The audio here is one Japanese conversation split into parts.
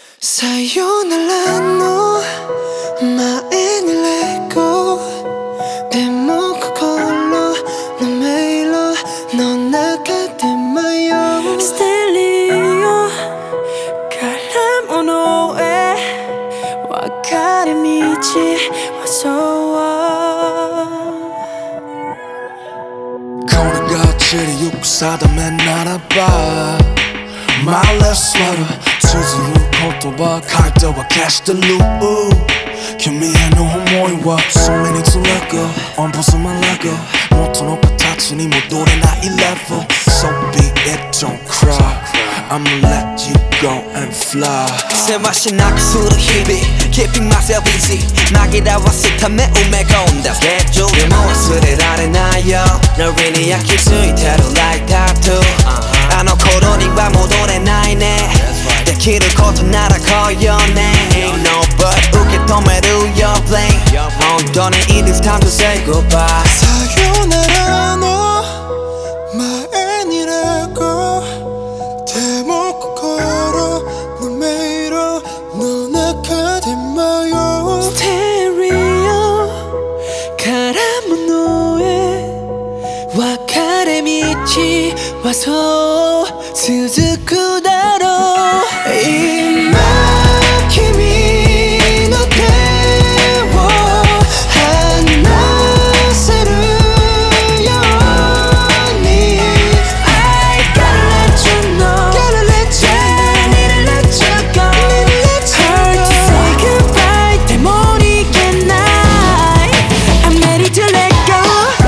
さよならの前にレゴでも心の迷路の中で迷うステレオから物へ分かれ道はそうこれが散りゆく定めならばMy last sweater 綴る言葉書いては消してる君への思いはそれにつれく音符すまらく元の形に戻れない level So be it, don't cry I'ma let you go and fly せわしなくする日々 Keeping myself easy 紛らわすため埋め込んだスケジュールでも忘れられないよノリに焼き付いてる like tattoo あの頃には戻れないねできることなら来いよね Ain't no but 受け止める your blame 本当に it is time to say goodbye さよならの前にレゴでも心の迷路の中で迷うステレオから物へ分かれ道はそう続くだろう今君の手を離せるように I gotta let you know Need to let you go Hard to say goodbye でも逃げない I'm ready to let go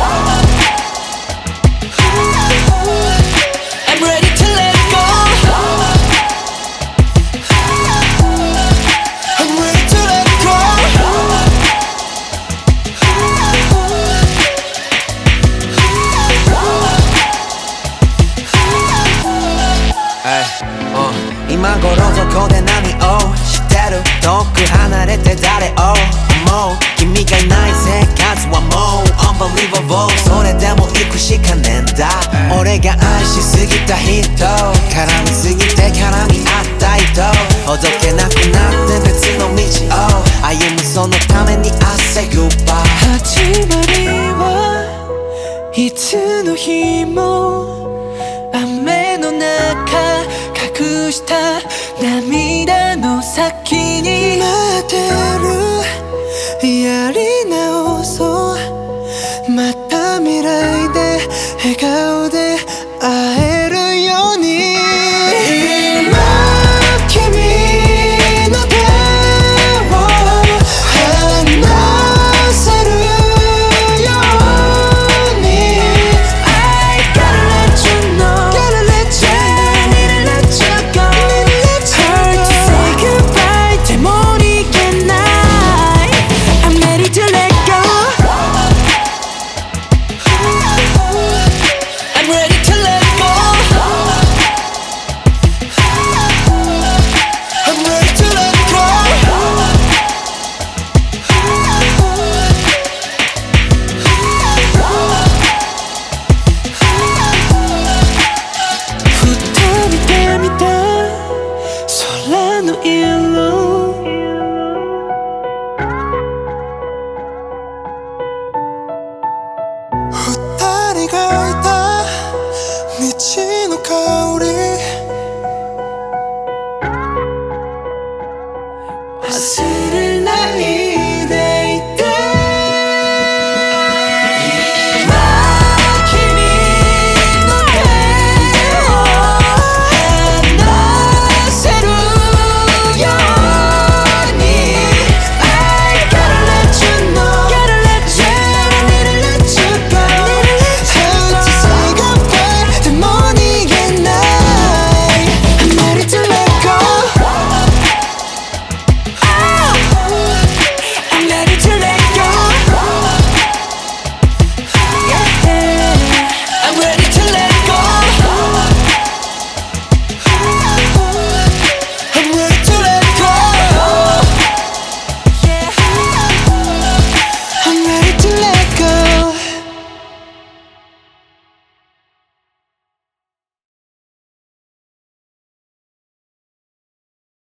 I'm ready to let go I'm ready to let go 今頃どこで何をしてる遠く離れて誰を思う君がいない生活はもう Unbelievable それでも行くしかねえんだ俺が愛しすぎた人絡みすぎて絡み合った人ほどけなくなって別の道を歩むそのために I say goodbye 始まりはいつの日も雨の中隠した涙の先に待ってるやり直そうまた未来で笑顔で会えるように今君の手を離せるように I gotta let you know Need to let you go Hard to say goodbye でも逃げない I'm ready to let go I'm ready to let go I'm ready to let goふと見てみた空の色二人がいた道の香り忘